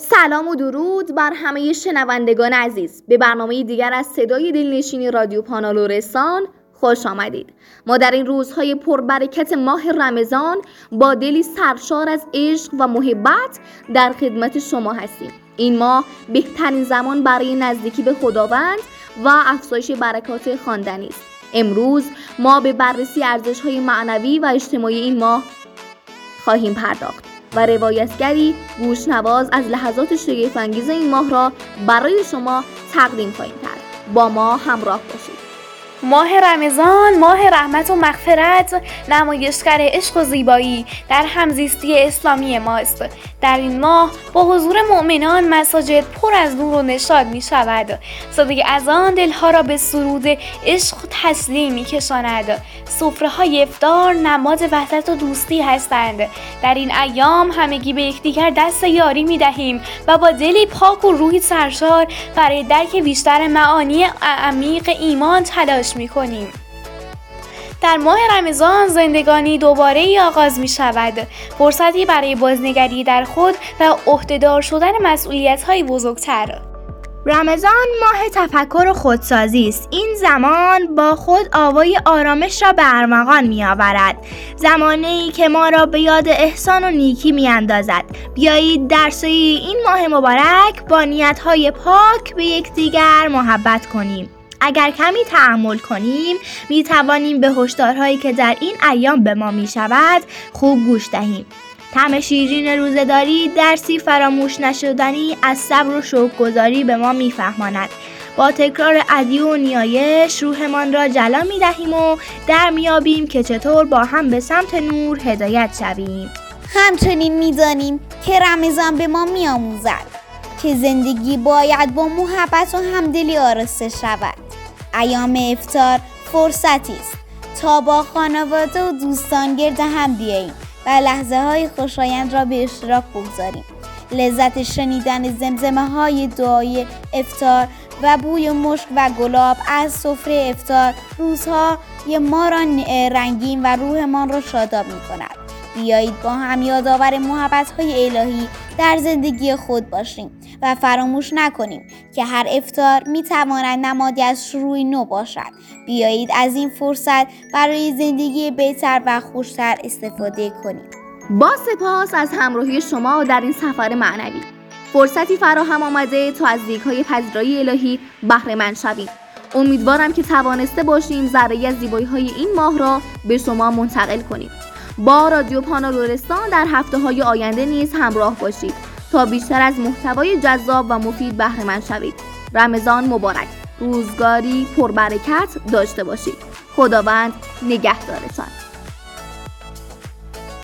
سلام و درود بر همه شنوندگان عزیز. به برنامه دیگر از صدای دلنشینی رادیو پانا لرستان خوش آمدید. ما در این روزهای پربرکت ماه رمضان با دلی سرشار از عشق و محبت در خدمت شما هستیم. این ماه بهترین زمان برای نزدیکی به خداوند و افزایش برکات خواندنی است. امروز ما به بررسی ارزش‌های معنوی و اجتماعی این ماه خواهیم پرداخت و روایتگری گوشنواز از لحظات شگفت‌انگیز این ماه را برای شما تقدیم خواهیم کرد. با ما همراه باشید. ماه رمضان ماه رحمت و مغفرت، نمایشگر عشق و زیبایی در همزیستی اسلامی ماست. در این ماه با حضور مؤمنان مساجد پر از نور و نشاط می شود. صدای اذان دلها را به سرود عشق و تسلیم می کشاند. سفره های افطار نماد وحدت و دوستی هستند. در این ایام همگی به یکدیگر دست یاری می دهیم و با دلی پاک و روحی سرشار برای درک بیشتر معانی عمیق ایمان تلاش می کنیم. در ماه رمضان زندگانی دوباره آغاز می شود. فرصتی برای بازنگری در خود و عهده‌دار شدن مسئولیت‌های بزرگتر. رمضان ماه تفکر و خودسازی است. این زمان با خود آوای آرامش را به ارمغان می آورد. زمانه‌ای که ما را به یاد احسان و نیکی می اندازد. بیایید در سوی این ماه مبارک با نیت‌های پاک به یکدیگر محبت کنیم. اگر کمی تأمل کنیم می توانیم به هشدارهایی که در این ایام به ما می شود خوب گوش دهیم. طعم شیرین روزه‌داری درسی فراموش نشدنی از صبر و شکرگزاری به ما می فهماند. با تکرار ادعیه و نیایش روحمان را جلا می دهیم و در می یابیم که چطور با هم به سمت نور هدایت شویم. همچنین می دانیم که رمضان به ما می آموزد که زندگی باید با محبت و همدلی آراسته شود. ایام افطار فرصتی است تا با خانواده و دوستان گرد هم بیاییم و لحظه های خوشایند را به اشتراک بگذاریم. لذت شنیدن زمزمه های دعای افطار و بوی مشک و گلاب از سفره افطار روزهای ما را رنگین و روحمان را شاداب می کند. بیایید با هم یادآور محبت‌های الهی در زندگی خود باشیم و فراموش نکنیم که هر افطار می‌تواند نمادی از شروع نو باشد. بیایید از این فرصت برای زندگی بهتر و خوشتر استفاده کنیم. با سپاس از همراهی شما در این سفر معنوی. فرصتی فراهم آمده تا از دیگ‌های پذیرایی الهی بهره مند شویم. امیدوارم که توانسته باشیم ذره‌ای از زیبایی‌های این ماه را به شما منتقل کنیم. با رادیو پانا لرستان در هفته‌های آینده نیز همراه باشید تا بیشتر از محتوای جذاب و مفید بهره مند شوید. رمضان مبارک. روزگاری پربرکت داشته باشید. خداوند نگهدارتان.